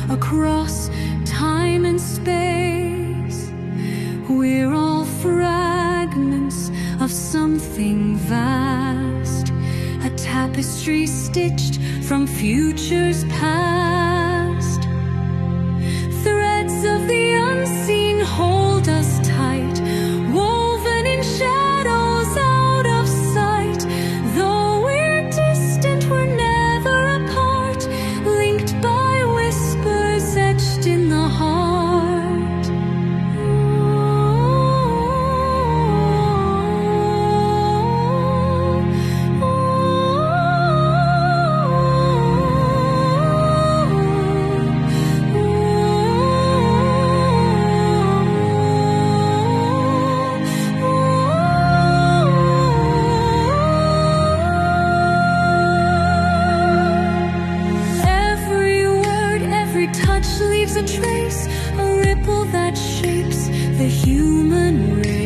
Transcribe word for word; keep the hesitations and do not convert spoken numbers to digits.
across time and space. We're all fragments of something vast, a tapestry stitched from futures past. Threads of the unseen hold us tight, woven in shadows out of sight. Though we're distant, we're never apart, linked by whispers etched in the heart. Touch leaves a trace, a ripple that shapes the human race.